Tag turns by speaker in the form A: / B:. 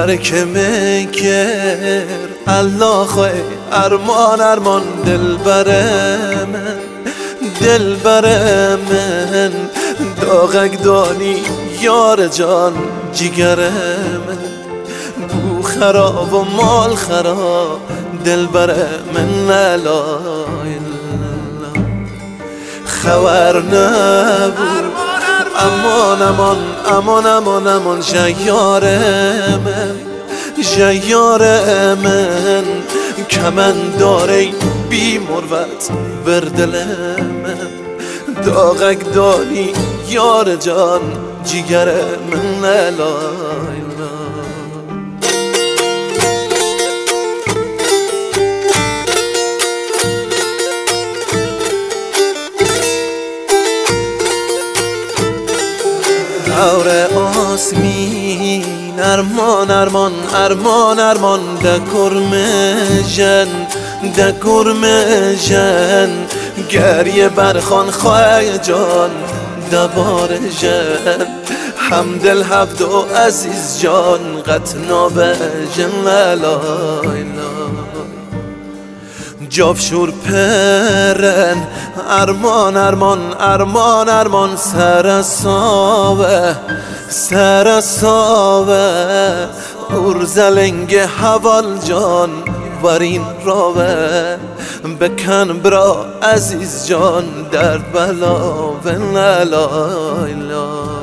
A: ترک میکر الله خواه ارمان ارمان دل برمن دل برمن داغک دانی یار جان جگر من بو خراب و مال خراب دل برمن لا خبر نبود امان امان امان امان امان جیار من کمن داره بی مروت بر دل من داغک دانی یار جان جگر من لا دور آسمین ارمان ارمان ارمان ارمان دکرم جن گریه برخان خواه جان دبار جن همدل حبد و عزیز جان قطنا به جن جافشور پرن ارمان ارمان ارمان ارمان سرساوه ارزلنگ حوال جان ورین راوه بکن برا عزیز جان درد بلا لا